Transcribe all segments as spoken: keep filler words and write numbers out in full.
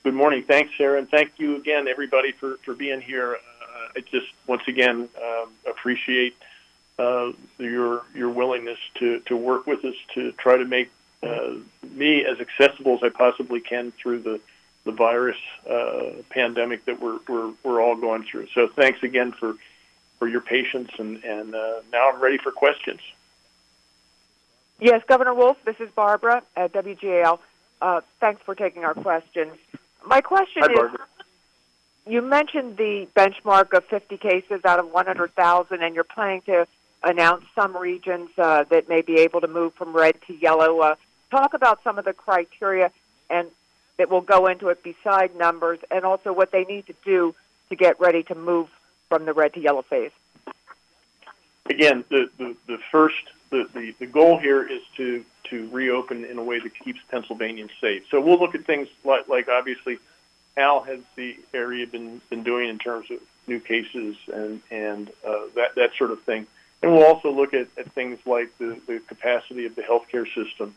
Good morning. Thanks, Sarah, and thank you again, everybody, for, for being here. Uh, I just, once again, um, appreciate uh, your your willingness to, to work with us to try to make uh, me as accessible as I possibly can through the, the virus uh, pandemic that we're, we're we're all going through. So thanks again for, for your patience, and, and uh, now I'm ready for questions. Yes, Governor Wolf, this is Barbara at W G A L. Uh, thanks for taking our questions. My question Hi, is, Barbara. you mentioned the benchmark of fifty cases out of one hundred thousand, and you're planning to announce some regions uh, that may be able to move from red to yellow. Uh, talk about some of the criteria and that will go into it beside numbers, and also what they need to do to get ready to move from the red to yellow phase. Again, the, the, the first, the, the, the goal here is to, to reopen in a way that keeps Pennsylvanians safe. So we'll look at things like, like obviously, Al has the area been, been doing in terms of new cases and, and uh, that, that sort of thing. And we'll also look at, at things like the, the capacity of the healthcare system.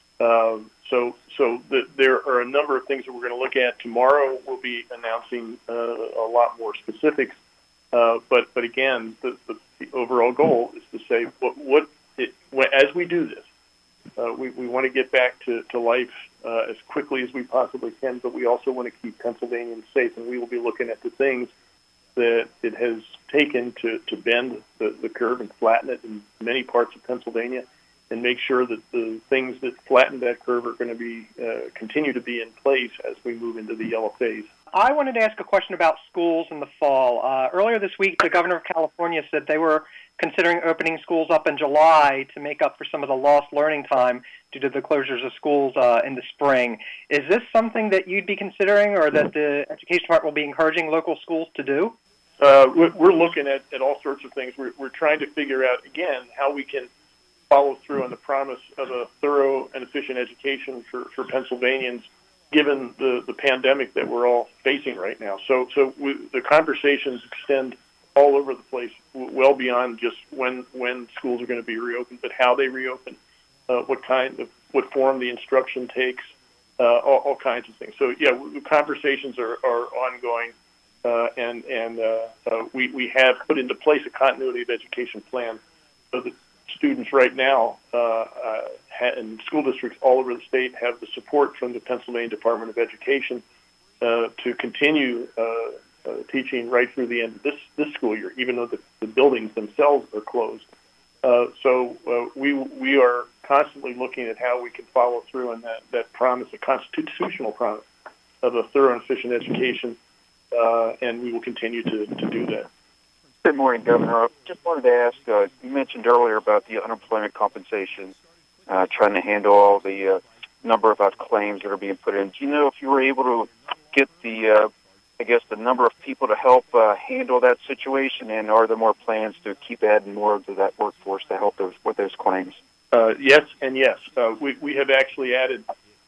Um, so so the, there are a number of things that we're going to look at. Tomorrow we'll be announcing uh, a lot more specifics. Uh, but, but again, the, the, the overall goal is to say what, what it, as we do this, uh, we, we want to get back to, to life uh, as quickly as we possibly can, but we also want to keep Pennsylvanians safe, and we will be looking at the things that it has taken to, to bend the, the curve and flatten it in many parts of Pennsylvania, and make sure that the things that flatten that curve are going to be uh, continue to be in place as we move into the yellow phase. I wanted to ask a question about schools in the fall. Uh, earlier this week, the governor of California said they were considering opening schools up in July to make up for some of the lost learning time due to the closures of schools uh, in the spring. Is this something that you'd be considering, or that the Education Department will be encouraging local schools to do? Uh, we're looking at, at all sorts of things. We're, we're trying to figure out, again, how we can follow through on the promise of a thorough and efficient education for, for Pennsylvanians, given the, the pandemic that we're all facing right now. So so we, the conversations extend all over the place, well beyond just when when schools are going to be reopened, but how they reopen, uh, what kind of, what form the instruction takes, uh, all, all kinds of things. So, yeah, the conversations are, are ongoing, uh, and, and uh, uh, we, we have put into place a continuity of education plan so that students right now uh, uh, and school districts all over the state have the support from the Pennsylvania Department of Education uh, to continue uh, uh, teaching right through the end of this, this school year, even though the, the buildings themselves are closed. Uh, so uh, we we are constantly looking at how we can follow through on that, that promise, a constitutional promise of a thorough and efficient education, uh, and we will continue to, to do that. Good morning, Governor. I just wanted to ask, uh, you mentioned earlier about the unemployment compensation, uh, trying to handle all the uh, number of uh, claims that are being put in. Do you know if you were able to get the, uh, I guess, the number of people to help uh, handle that situation, and are there more plans to keep adding more to that workforce to help those, with those claims? Uh, yes and yes. Uh, we, we have actually added,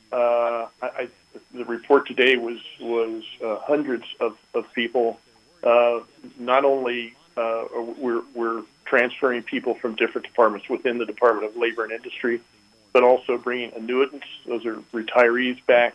uh, I, I, the report today was, was uh, hundreds of, of people, uh, not only Uh, we're, we're transferring people from different departments within the Department of Labor and Industry, but also bringing annuitants. Those are retirees back.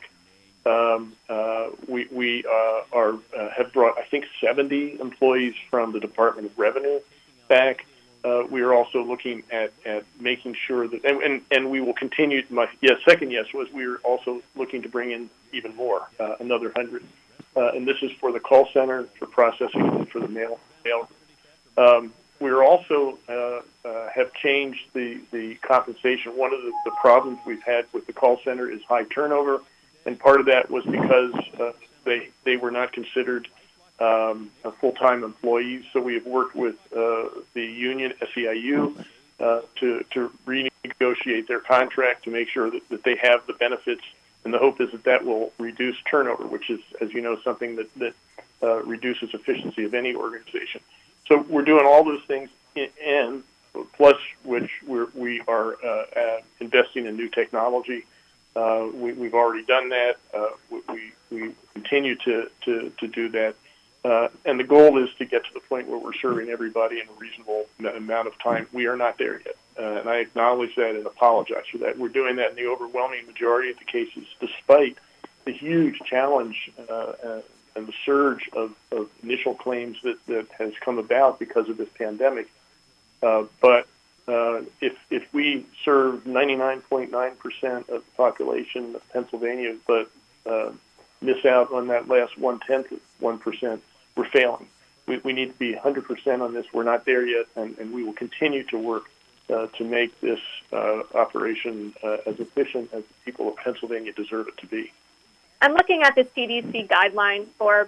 Um, uh, we we uh, are uh, have brought, I think, seventy employees from the Department of Revenue back. Uh, we are also looking at, at making sure that, and, and, and we will continue. My yes, second yes was we are also looking to bring in even more, uh, another hundred. Uh, and this is for the call center, for processing, and for the mail. mail. Um, we're also uh, uh, have changed the, the compensation. One of the, the problems we've had with the call center is high turnover, and part of that was because uh, they they were not considered um, full-time employees. So we have worked with uh, the union, S E I U, uh, to, to renegotiate their contract to make sure that, that they have the benefits, and the hope is that that will reduce turnover, which is, as you know, something that, that uh, reduces efficiency of any organization. So we're doing all those things, and plus which we're, we are uh, uh, investing in new technology. Uh, we, we've already done that. Uh, we, we continue to, to, to do that. Uh, and the goal is to get to the point where we're serving everybody in a reasonable amount of time. We are not there yet. Uh, and I acknowledge that and apologize for that. We're doing that in the overwhelming majority of the cases, despite the huge challenge uh, uh, and the surge of, of initial claims that, that has come about because of this pandemic. Uh, but uh, if if we serve ninety-nine point nine percent of the population of Pennsylvania, but uh, miss out on that last one-tenth of one percent, we're failing. We, we need to be one hundred percent on this. We're not there yet, and, and we will continue to work uh, to make this uh, operation uh, as efficient as the people of Pennsylvania deserve it to be. I'm looking at the C D C guidelines for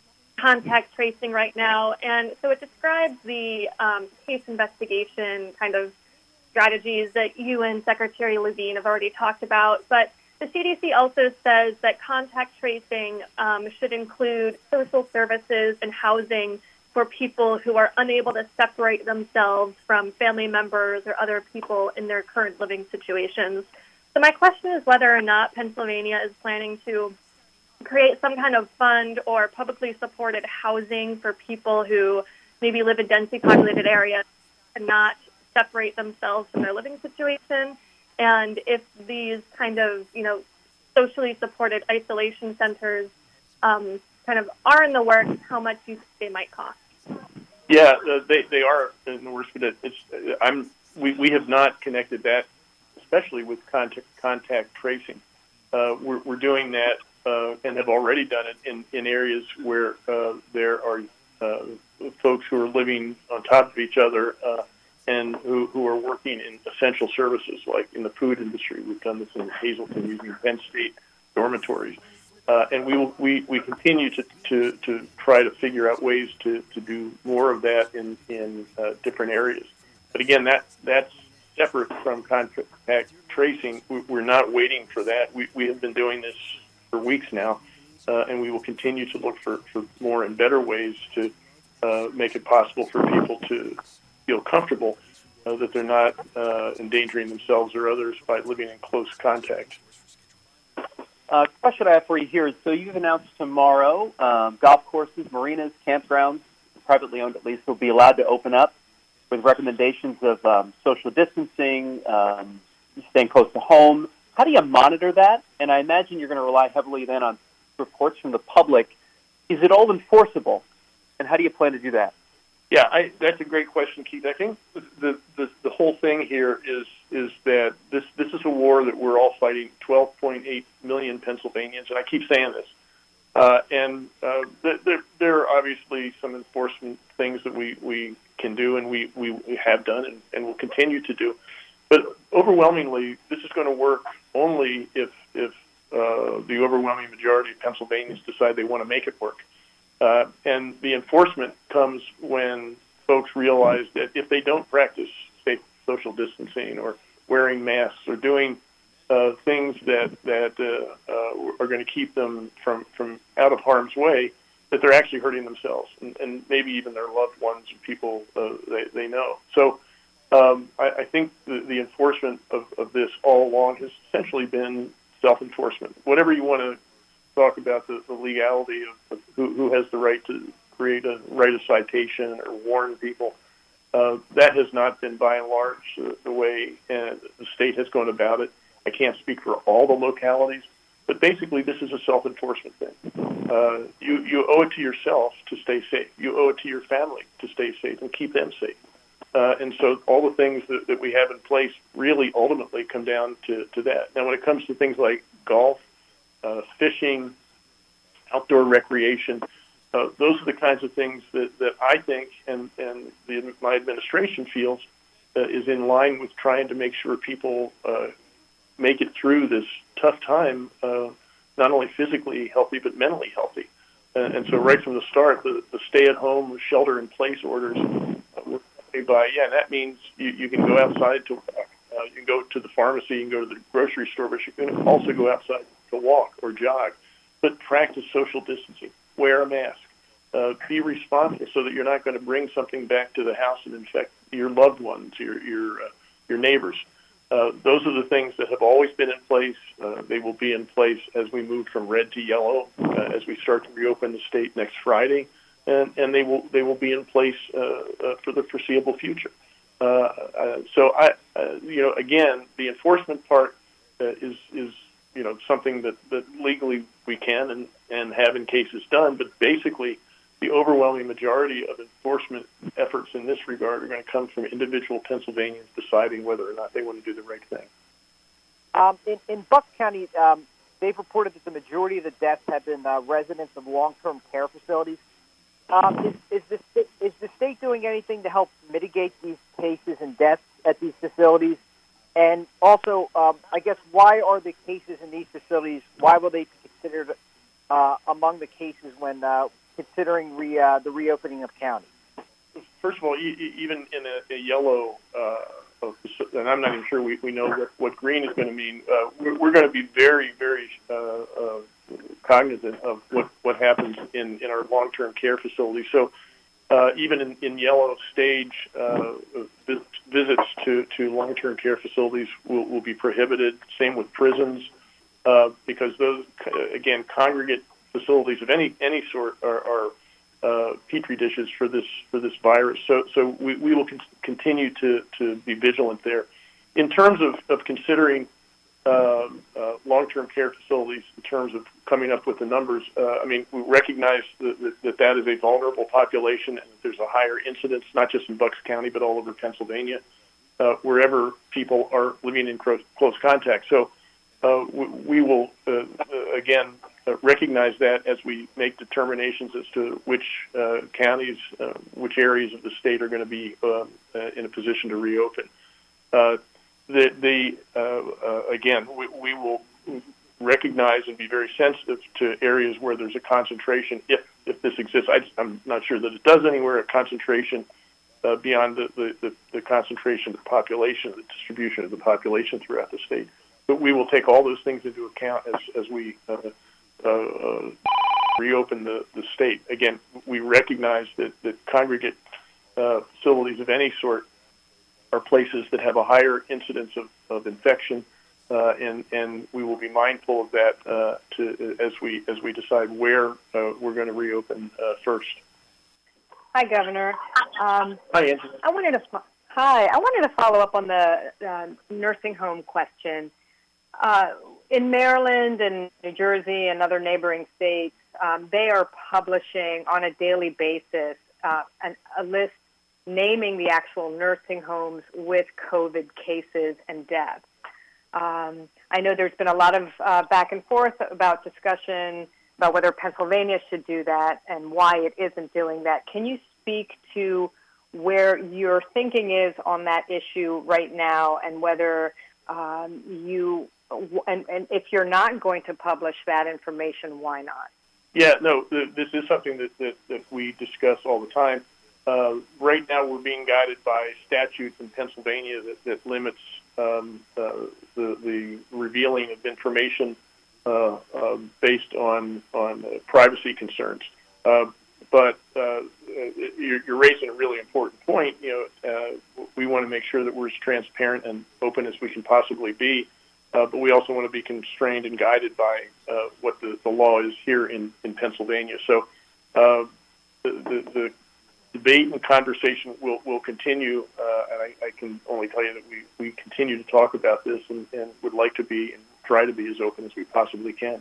contact tracing right now, and so it describes the um, case investigation kind of strategies that you and Secretary Levine have already talked about, but the C D C also says that contact tracing um, should include social services and housing for people who are unable to separate themselves from family members or other people in their current living situations. So my question is whether or not Pennsylvania is planning to create some kind of fund or publicly supported housing for people who maybe live in densely populated areas and not separate themselves from their living situation. And if these kind of, you know, socially supported isolation centers um, kind of are in the works, how much do you think they might cost? Yeah, uh, they they are in the works, but it, it's I'm we, we have not connected that, especially with contact contact tracing. Uh, we're we're doing that uh, and have already done it in, in areas where uh, there are uh, folks who are living on top of each other. Uh, and who, who are working in essential services, like in the food industry. We've done this in Hazleton using Penn State dormitories. Uh, and we will, we, we continue to, to, to try to figure out ways to, to do more of that in, in uh, different areas. But again, that that's separate from contact tracing. We're not waiting for that. We, we have been doing this for weeks now, uh, and we will continue to look for, for more and better ways to uh, make it possible for people to feel comfortable uh, that they're not uh, endangering themselves or others by living in close contact. Uh, question I have for you here is, so you've announced tomorrow um, golf courses, marinas, campgrounds, privately owned at least, will be allowed to open up with recommendations of um, social distancing, um, staying close to home. How do you monitor that? And I imagine you're going to rely heavily then on reports from the public. Is it all enforceable? And how do you plan to do that? Yeah, I, that's a great question, Keith. I think the, the the whole thing here is is that this this is a war that we're all fighting. twelve point eight million Pennsylvanians, and I keep saying this. Uh, and uh, there there are obviously some enforcement things that we, we can do, and we, we, we have done, and, and will continue to do. But overwhelmingly, this is going to work only if if uh, the overwhelming majority of Pennsylvanians decide they want to make it work. Uh, and the enforcement comes when folks realize that if they don't practice safe social distancing or wearing masks or doing uh, things that that uh, uh, are going to keep them from, from out of harm's way, that they're actually hurting themselves and, and maybe even their loved ones and people uh, they, they know. So um, I, I think the, the enforcement of, of this all along has essentially been self-enforcement. Whatever you want to talk about the, the legality of, of who, who has the right to create a right of citation or warn people. Uh, that has not been, by and large, uh, the way uh, the state has gone about it. I can't speak for all the localities, but basically this is a self-enforcement thing. Uh, you, you owe it to yourself to stay safe. You owe it to your family to stay safe and keep them safe. Uh, and so all the things that, that we have in place really ultimately come down to, to that. Now, when it comes to things like golf, Uh, fishing, outdoor recreation, uh, those are the kinds of things that, that I think and, and the, my administration feels uh, is in line with trying to make sure people uh, make it through this tough time, uh, not only physically healthy, but mentally healthy. Uh, and so right from the start, the, the stay-at-home, shelter-in-place orders uh, were made by, yeah, that means you, you can go outside to walk. Uh, you can go to the pharmacy, you can go to the grocery store, but you can also go outside to walk or jog, but practice social distancing, wear a mask, uh, be responsible so that you're not going to bring something back to the house and infect your loved ones, your your uh, your neighbors. Uh, those are the things that have always been in place. Uh, they will be in place as we move from red to yellow, uh, as we start to reopen the state next Friday, and, and they will they will be in place uh, uh, for the foreseeable future. Uh, uh, so I, uh, you know, again, the enforcement part uh, is is you know, something that, that legally we can and, and have in cases done. But basically, the overwhelming majority of enforcement efforts in this regard are going to come from individual Pennsylvanians deciding whether or not they want to do the right thing. Um, in, in Bucks County, um, they've reported that the majority of the deaths have been uh, residents of long-term care facilities. Um, is, is, the, is the state doing anything to help mitigate these cases and deaths at these facilities? And also, um, I guess, why are the cases in these facilities, why will they be considered uh, among the cases when uh, considering re, uh, the reopening of counties? First of all, e- even in a, a yellow, uh, and I'm not even sure we, we know what, what green is going to mean, uh, we're, we're going to be very, very uh, uh, cognizant of what, what happens in, in our long-term care facilities. So uh, even in, in yellow stage, uh, visits to, to long-term care facilities will, will be prohibited. Same with prisons, uh, because those, again, congregate facilities of any any sort are, are uh, petri dishes for this for this virus. So so we, we will con- continue to, to be vigilant there. In terms of, of considering uh, uh, long-term care facilities, in terms of coming up with the numbers, uh, I mean, we recognize that, that that that is a vulnerable population and that there's a higher incidence, not just in Bucks County, but all over Pennsylvania, uh, wherever people are living in close, close contact. So uh, we, we will, uh, again, Uh, recognize that as we make determinations as to which uh, counties, uh, which areas of the state are going to be uh, uh, in a position to reopen. Uh, the, the uh, uh, again, we, we will recognize and be very sensitive to areas where there's a concentration, if if this exists. I, I'm not sure that it does anywhere, a concentration uh, beyond the, the, the, the concentration of the population, the distribution of the population throughout the state. But we will take all those things into account as, as we uh, Uh, uh, reopen the, the state. Again, we recognize that, that congregate uh, facilities of any sort are places that have a higher incidence of, of infection, uh, and and we will be mindful of that uh, to as we as we decide where uh, we're going to reopen uh, first. Hi, Governor. Um, Hi, Angela. I wanted to hi. I wanted to follow up on the uh, nursing home question. Uh, in Maryland and New Jersey and other neighboring states, um, they are publishing on a daily basis uh, an, a list naming the actual nursing homes with COVID cases and deaths. Um, I know there's been a lot of uh, back and forth about discussion about whether Pennsylvania should do that and why it isn't doing that. Can you speak to where your thinking is on that issue right now and whether um, you And, and if you're not going to publish that information, why not? Yeah, no, th- this is something that, that, that we discuss all the time. Uh, right now, we're being guided by statutes in Pennsylvania that, that limits um, uh, the, the revealing of information uh, uh, based on on uh, privacy concerns. Uh, but uh, you're, you're raising a really important point. You know, uh, we want to make sure that we're as transparent and open as we can possibly be. Uh, but we also want to be constrained and guided by uh, what the, the law is here in, in Pennsylvania. So uh, the, the, the debate and conversation will, will continue, uh, and I, I can only tell you that we, we continue to talk about this and, and would like to be and try to be as open as we possibly can.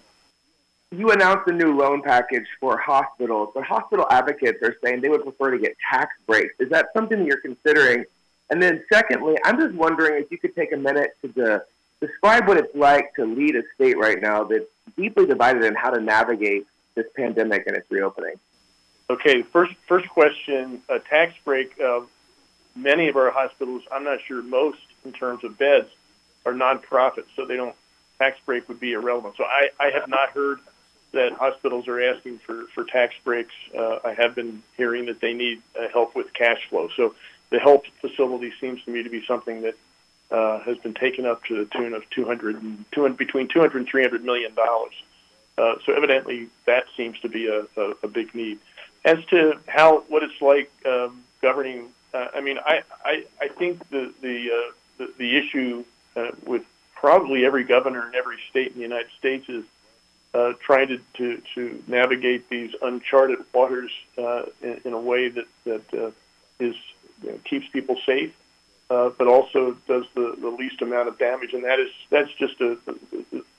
You announced a new loan package for hospitals, but hospital advocates are saying they would prefer to get tax breaks. Is that something that you're considering? And then secondly, I'm just wondering if you could take a minute to the describe what it's like to lead a state right now that's deeply divided in how to navigate this pandemic and its reopening. Okay, first first question, a tax break. Uh, many of our hospitals, I'm not sure most in terms of beds, are nonprofits, so they don't, tax break would be irrelevant. So I, I have not heard that hospitals are asking for, for tax breaks. Uh, I have been hearing that they need uh, help with cash flow. So the health facility seems to me to be something that Uh, has been taken up to the tune of two hundred, two hundred between two hundred and three hundred million dollars. Uh, so evidently that seems to be a, a, a big need. As to how what it's like um, governing, uh, I mean, I, I, I think the the, uh, the the issue uh, with probably every governor in every state in the United States is uh, trying to, to to navigate these uncharted waters uh, in, in a way that that uh, is you know, keeps people safe. Uh, but also does the, the least amount of damage, and that is that's just a, a,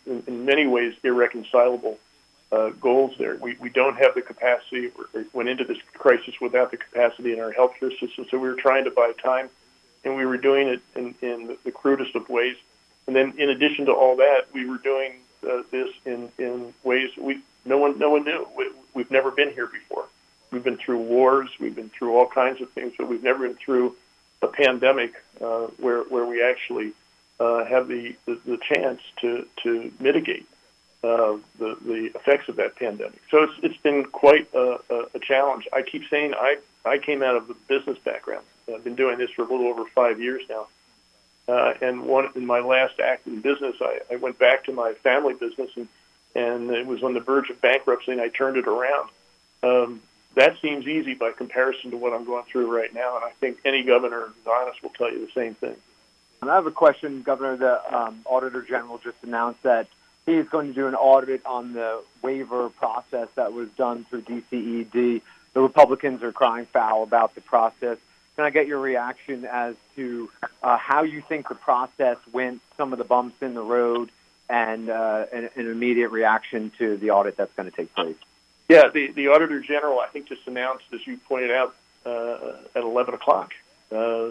in, in many ways irreconcilable uh, goals there. We, we don't have the capacity. We went into this crisis without the capacity in our healthcare system, so we were trying to buy time, and we were doing it in, in the crudest of ways. And then, in addition to all that, we were doing uh, this in, in ways we no one no one knew. We, we've never been here before. We've been through wars. We've been through all kinds of things, but we've never been through a pandemic uh, where where we actually uh, have the, the, the chance to to mitigate uh, the the effects of that pandemic. So it's it's been quite a, a, a challenge. I keep saying I I came out of the business background. I've been doing this for a little over five years now. Uh, and one in my last act in business, I, I went back to my family business, and, and it was on the verge of bankruptcy, and I turned it around. Um, that seems easy by comparison to what I'm going through right now, and I think any governor who's honest will tell you the same thing. And I have a question, Governor. The um, Auditor General just announced that he is going to do an audit on the waiver process that was done through D C E D. The Republicans are crying foul about the process. Can I get your reaction as to uh, how you think the process went, some of the bumps in the road, and uh, an, an immediate reaction to the audit that's going to take place? Yeah, the, the Auditor General, I think, just announced, as you pointed out, uh, at eleven o'clock, uh, uh,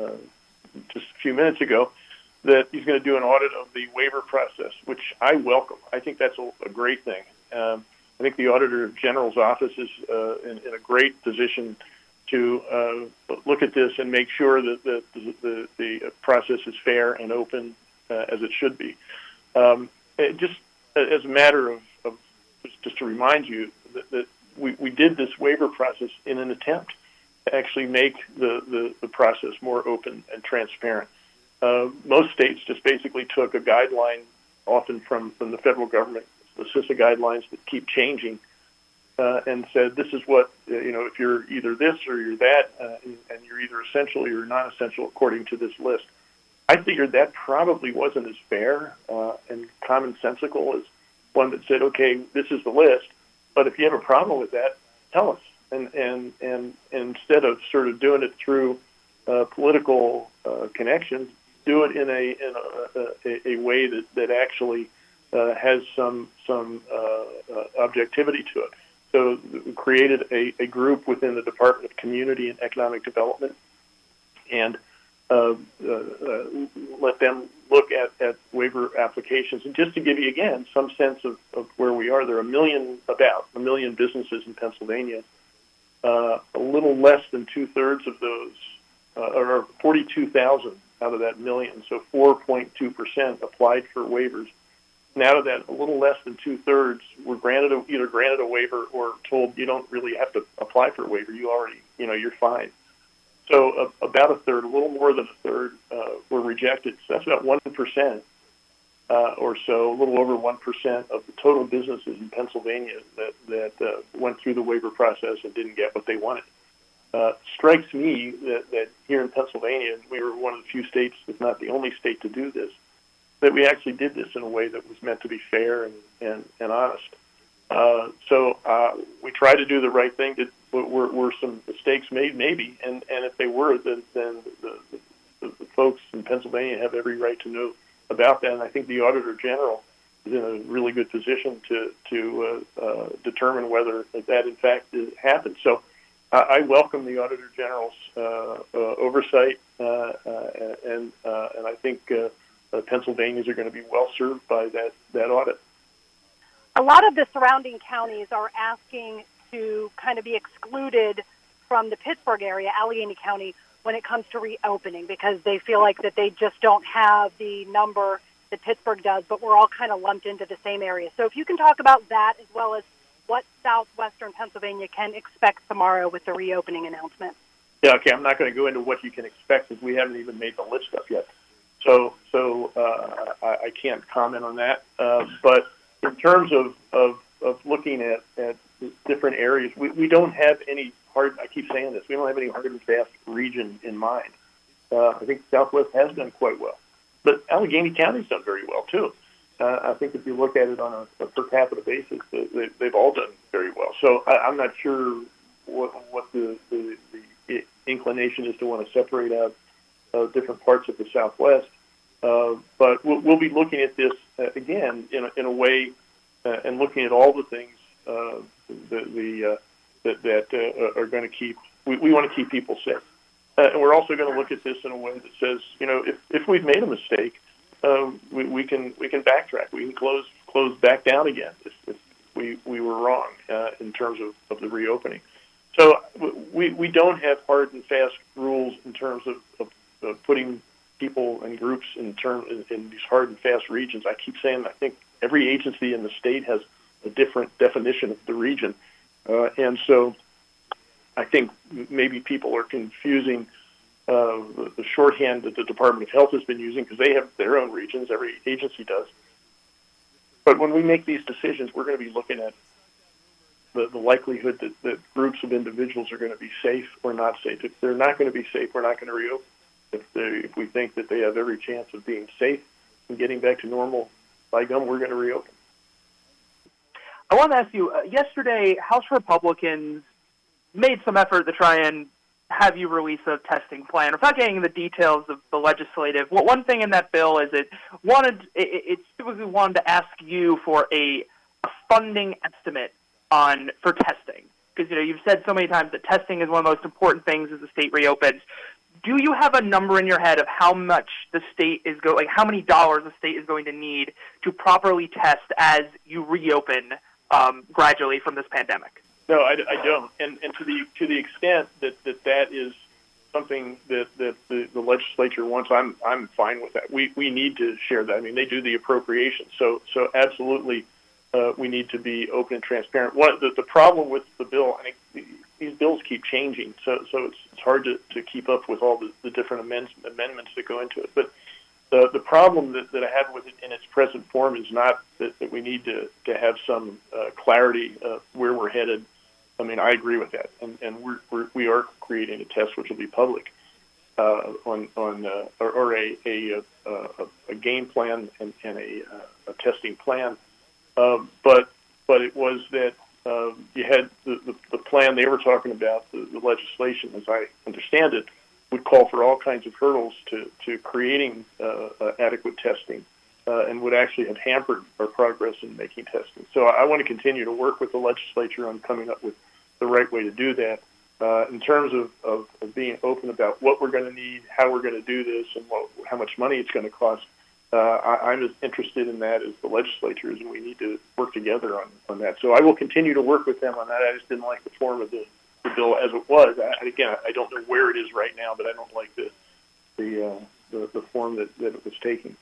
just a few minutes ago, that he's going to do an audit of the waiver process, which I welcome. I think that's a, a great thing. Um, I think the Auditor General's office is uh, in, in a great position to uh, look at this and make sure that the, the, the, the process is fair and open uh, as it should be. Um, it just as a matter of, of just, just to remind you that, that we, we did this waiver process in an attempt to actually make the, the, the process more open and transparent. Uh, most states just basically took a guideline, often from, from the federal government, the CISA guidelines that keep changing, Uh, and said, this is what, uh, you know, if you're either this or you're that, uh, and, and you're either essential or you're not essential according to this list. I figured that probably wasn't as fair uh, and commonsensical as one that said, okay, this is the list, but if you have a problem with that, tell us. And, and, and, and instead of sort of doing it through uh, political uh, connections, do it in a, in a, a, a way that, that actually uh, has some, some uh, uh, objectivity to it. So we created a, a group within the Department of Community and Economic Development and uh, uh, uh, let them look at, at waiver applications. And just to give you, again, some sense of, of where we are, there are a million, about a million businesses in Pennsylvania. Uh, a little less than two-thirds of those, uh, or forty-two thousand out of that million, so four point two percent applied for waivers. And out of that, a little less than two-thirds were granted a, either granted a waiver or told you don't really have to apply for a waiver. You already, you know, you're fine. So uh, about a third, a little more than a third, uh, were rejected. So that's about one percent uh, or so, a little over one percent of the total businesses in Pennsylvania that, that uh, went through the waiver process and didn't get what they wanted. Uh, strikes me that, that here in Pennsylvania, we were one of the few states, if not the only state to do this, that we actually did this in a way that was meant to be fair and, and, and honest. Uh, so uh, we tried to do the right thing. Did, were, were some mistakes made? Maybe. And, and if they were, then, then the, the, the folks in Pennsylvania have every right to know about that. And I think the Auditor General is in a really good position to, to uh, uh, determine whether that, in fact, happened. So uh, I welcome the Auditor General's uh, uh, oversight, uh, uh, and, uh, and I think uh, Uh, Pennsylvanians are going to be well served by that, that audit. A lot of the surrounding counties are asking to kind of be excluded from the Pittsburgh area, Allegheny County, when it comes to reopening because they feel like that they just don't have the number that Pittsburgh does, but we're all kind of lumped into the same area. So if you can talk about that as well as what southwestern Pennsylvania can expect tomorrow with the reopening announcement. Yeah, okay, I'm not going to go into what you can expect because we haven't even made the list up yet. So, so uh, I, I can't comment on that. Uh, but in terms of, of, of looking at, at different areas, we, we don't have any hard, I keep saying this, we don't have any hard and fast region in mind. Uh, I think Southwest has done quite well. But Allegheny County's done very well, too. Uh, I think if you look at it on a, a per capita basis, they, they've all done very well. So I, I'm not sure what, what the, the, the inclination is to want to separate out Uh, different parts of the Southwest. Uh, but we'll, we'll be looking at this uh, again in a, in a way uh, and looking at all the things uh, the, the uh, that, that uh, are going to keep. We, we want to keep people safe, uh, and we're also going to look at this in a way that says, you know, if, if we've made a mistake, uh, we, we can we can backtrack. We can close close back down again if, if we we were wrong uh, in terms of, of the reopening. So we we don't have hard and fast rules in terms of, of, of putting people and groups in term in, in these hard and fast regions. I keep saying I think every agency in the state has a different definition of the region, uh, and so I think maybe people are confusing uh, the, the shorthand that the Department of Health has been using because they have their own regions. Every agency does. But when we make these decisions, we're going to be looking at the, the likelihood that, that groups of individuals are going to be safe or not safe. If they're not going to be safe, we're not going to reopen. If, if we think that they have every chance of being safe and getting back to normal, by gum, we're going to reopen. I want to ask you, uh, yesterday, House Republicans made some effort to try and have you release a testing plan. Without getting into the details of the legislative, well, one thing in that bill is it wanted it, it specifically wanted to ask you for a, a funding estimate on for testing, because you know you've said so many times that testing is one of the most important things as the state reopens. Do you have a number in your head of how much the state is go like how many dollars the state is going to need to properly test as you reopen um, gradually from this pandemic? No, I, I don't. And, and to the to the extent that, that, that is something that, that the, the legislature wants, I'm I'm fine with that. We we need to share that. I mean, they do the appropriations, so so absolutely, uh, we need to be open and transparent. One the, the problem with the bill, I think these bills keep changing, so so it's it's hard to, to keep up with all the, the different amends, amendments that go into it. But the the problem that, that I have with it in its present form is not that, that we need to, to have some uh, clarity of where we're headed. I mean, I agree with that, and and we're, we're we are creating a test which will be public uh, on on uh, or, or a a, a a game plan and, and a, a testing plan, um, but but it was that uh, you had the, the, the plan they were talking about, the, the legislation, as I understand it, would call for all kinds of hurdles to to creating uh, uh, adequate testing. Uh, and would actually have hampered our progress in making testing. So I, I want to continue to work with the legislature on coming up with the right way to do that. Uh, in terms of, of, of being open about what we're going to need, how we're going to do this, and what, how much money it's going to cost, uh, I, I'm as interested in that as the legislature is, and we need to work together on, on that. So I will continue to work with them on that. I just didn't like the form of the, the bill as it was. I, again, I don't know where it is right now, but I don't like the the uh, the, the form that, that it was taking.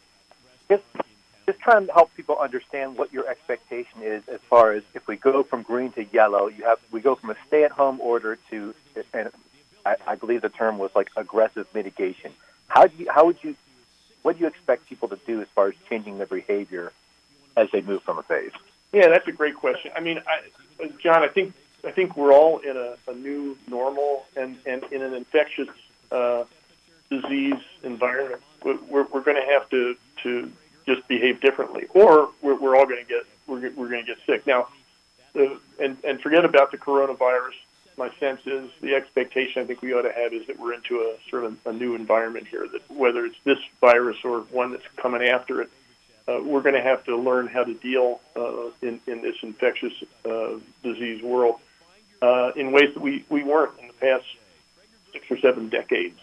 Just, just trying to help people understand what your expectation is as far as if we go from green to yellow, you have we go from a stay-at-home order to, and I, I believe the term was like aggressive mitigation. How do you, how would you, what do you expect people to do as far as changing their behavior as they move from a phase? Yeah, that's a great question. I mean, I, John, I think I think we're all in a, a new normal and, and in an infectious uh, disease environment. We're, we're going to have to, to just behave differently, or we're, we're all going to get we're, we're going to get sick. Now, uh, and and forget about the coronavirus. My sense is the expectation I think we ought to have is that we're into a sort of a new environment here. That whether it's this virus or one that's coming after it, uh, we're going to have to learn how to deal uh, in in this infectious uh, disease world uh, in ways that we, we weren't in the past six or seven decades.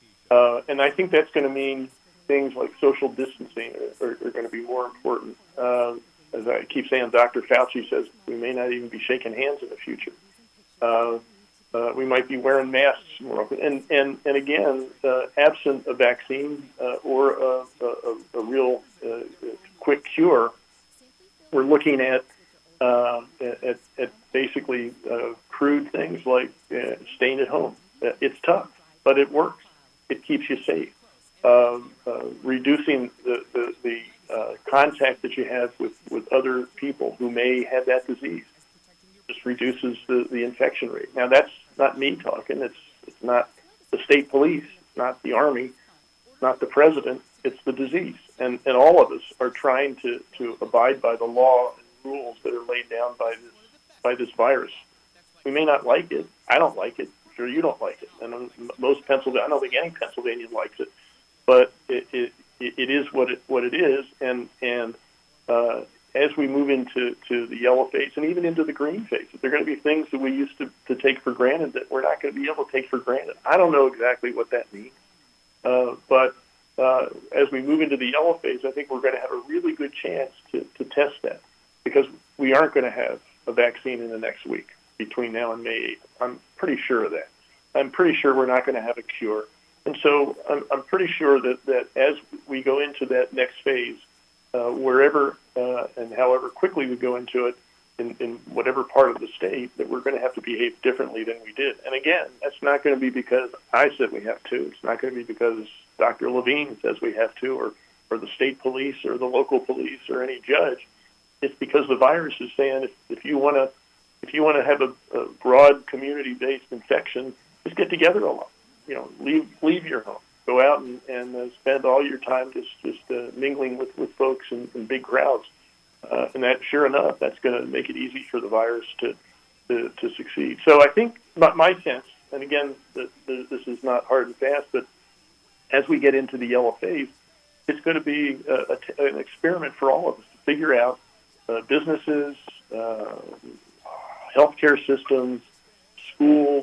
Uh, and I think that's going to mean things like social distancing are, are, are going to be more important. Uh, as I keep saying, Doctor Fauci says we may not even be shaking hands in the future. Uh, uh, we might be wearing masks more often. And, and, and again, uh, absent a vaccine uh, or a, a, a real uh, quick cure, we're looking at, uh, at, at basically uh, crude things like uh, staying at home. Uh, it's tough, but it works. It keeps you safe. Uh, uh, reducing the, the, the uh, contact that you have with, with other people who may have that disease just reduces the, the infection rate. Now, that's not me talking. It's, it's not the state police, not the Army, not the president. It's the disease. And, and all of us are trying to, to abide by the law and rules that are laid down by this, by this virus. We may not like it. I don't like it. You don't like it, and most Pennsylvania, I don't think any Pennsylvanian likes it, but it, it, it, it is what it what it is, and and uh, as we move into to the yellow phase and even into the green phase, there are going to be things that we used to, to take for granted that we're not going to be able to take for granted. I don't know exactly what that means, uh, but uh, as we move into the yellow phase, I think we're going to have a really good chance to, to test that, because we aren't going to have a vaccine in the next week between now and May eighth. I'm pretty sure of that. I'm pretty sure we're not going to have a cure. And so I'm, I'm pretty sure that, that as we go into that next phase, uh, wherever uh, and however quickly we go into it, in, in whatever part of the state, that we're going to have to behave differently than we did. And again, that's not going to be because I said we have to. It's not going to be because Doctor Levine says we have to, or, or the state police or the local police or any judge. It's because the virus is saying if, if you want to if you want to have a, a broad community-based infection, just get together a lot. You know, leave leave your home, go out and, and uh, spend all your time just just uh, mingling with, with folks in, in big crowds, uh, and that, sure enough, that's going to make it easy for the virus to to, to succeed. So I think my, my sense, and again, the, the, this is not hard and fast, but as we get into the yellow phase, it's going to be a, a t- an experiment for all of us to figure out uh, businesses, uh, healthcare systems, schools.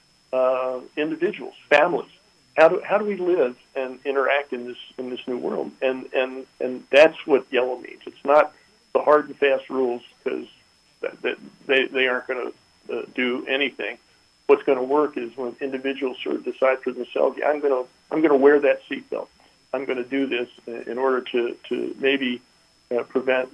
Uh, individuals, families. How do how do we live and interact in this in this new world? And and and that's what yellow means. It's not the hard and fast rules, because that, that they they aren't going to uh, do anything. What's going to work is when individuals sort of decide for themselves, yeah, I'm going to I'm going to wear that seatbelt. I'm going to do this in order to to maybe uh, prevent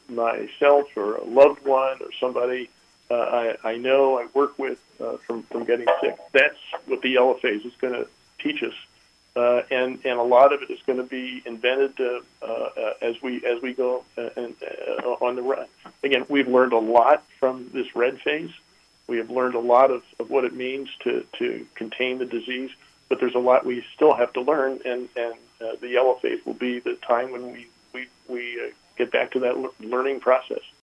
myself or a loved one or somebody Uh, I, I know I work with uh, from, from getting sick. That's what the yellow phase is going to teach us, uh, and and a lot of it is going to be invented uh, uh, as we as we go uh, and, uh, on the run. Again, we've learned a lot from this red phase. We have learned a lot of, of what it means to, to contain the disease, but there's a lot we still have to learn, and and uh, the yellow phase will be the time when we we we uh, get back to that learning process.